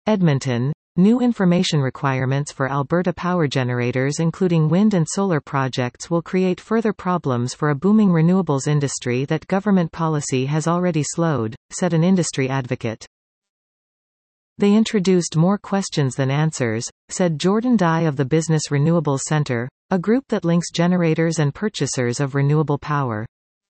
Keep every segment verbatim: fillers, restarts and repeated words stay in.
Edmonton. New information requirements for Alberta power generators including wind and solar projects will create further problems for a booming renewables industry that government policy has already slowed, said an industry advocate. They introduced more questions than answers, said Jordan Dye of the Business Renewables Centre, a group that links generators and purchasers of renewable power.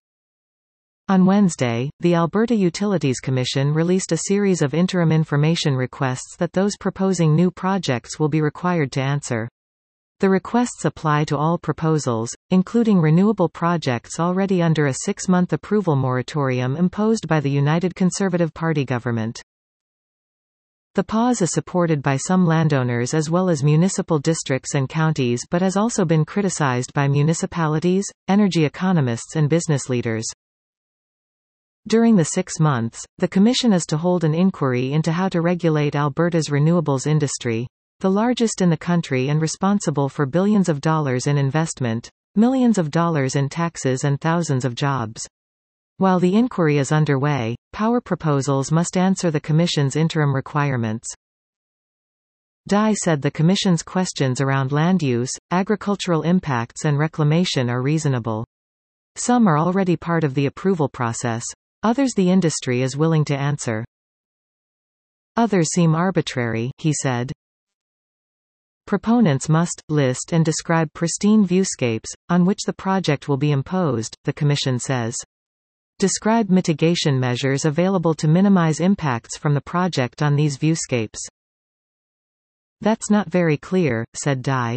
On Wednesday, the Alberta Utilities Commission released a series of interim information requests that those proposing new projects will be required to answer. The requests apply to all proposals, including renewable projects already under a six-month approval moratorium imposed by the United Conservative Party government. The pause is supported by some landowners as well as municipal districts and counties but has also been criticized by municipalities, energy economists and business leaders. During the six months, the Commission is to hold an inquiry into how to regulate Alberta's renewables industry, the largest in the country and responsible for billions of dollars in investment, millions of dollars in taxes and thousands of jobs. While the inquiry is underway, power proposals must answer the Commission's interim requirements. Dye said the Commission's questions around land use, agricultural impacts and reclamation are reasonable. Some are already part of the approval process. Others the industry is willing to answer. Others seem arbitrary, he said. Proponents must list and describe pristine viewscapes, on which the project will be imposed, the Commission says. Describe mitigation measures available to minimize impacts from the project on these viewscapes. That's not very clear, said Dye.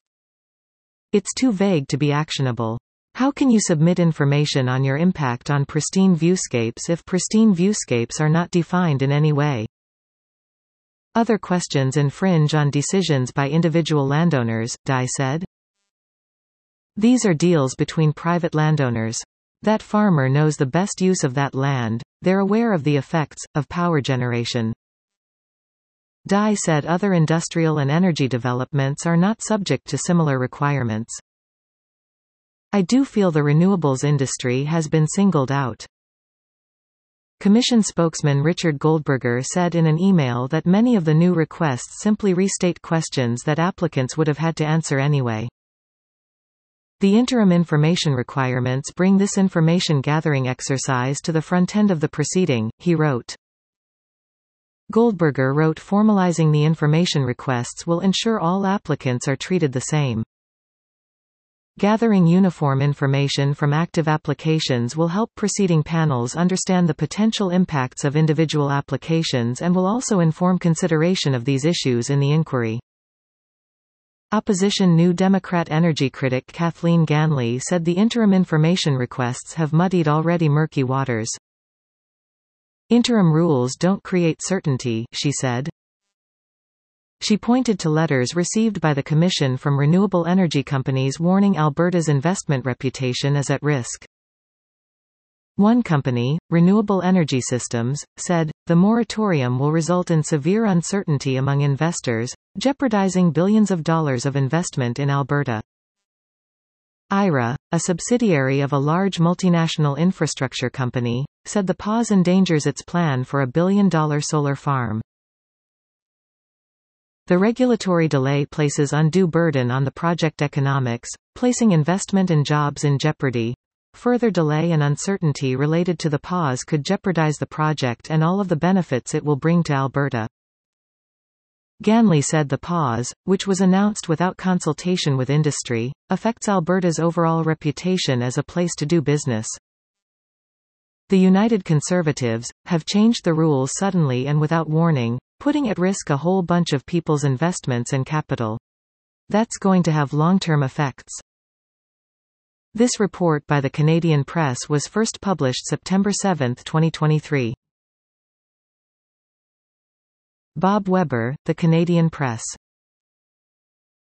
It's too vague to be actionable. How can you submit information on your impact on pristine viewscapes if pristine viewscapes are not defined in any way? Other questions infringe on decisions by individual landowners, Dye said. These are deals between private landowners. That farmer knows the best use of that land, they're aware of the effects, of power generation. Dye said other industrial and energy developments are not subject to similar requirements. I do feel the renewables industry has been singled out. Commission spokesman Richard Goldberger said in an email that many of the new requests simply restate questions that applicants would have had to answer anyway. The interim information requirements bring this information gathering exercise to the front end of the proceeding, he wrote. Goldberger wrote formalizing the information requests will ensure all applicants are treated the same. Gathering uniform information from active applications will help preceding panels understand the potential impacts of individual applications and will also inform consideration of these issues in the inquiry. Opposition New Democrat energy critic Kathleen Ganley said the interim information requests have muddied already murky waters. Interim rules don't create certainty, she said. She pointed to letters received by the Commission from renewable energy companies warning Alberta's investment reputation is at risk. One company, Renewable Energy Systems, said, the moratorium will result in severe uncertainty among investors, jeopardizing billions of dollars of investment in Alberta. I R A, a subsidiary of a large multinational infrastructure company, said the pause endangers its plan for a billion-dollar solar farm. The regulatory delay places undue burden on the project economics, placing investment and jobs in jeopardy. Further delay and uncertainty related to the pause could jeopardize the project and all of the benefits it will bring to Alberta. Ganley said the pause, which was announced without consultation with industry, affects Alberta's overall reputation as a place to do business. The United Conservatives have changed the rules suddenly and without warning, putting at risk a whole bunch of people's investments and capital. That's going to have long-term effects. This report by the Canadian Press was first published September seventh twenty twenty-three. Bob Weber, The Canadian Press.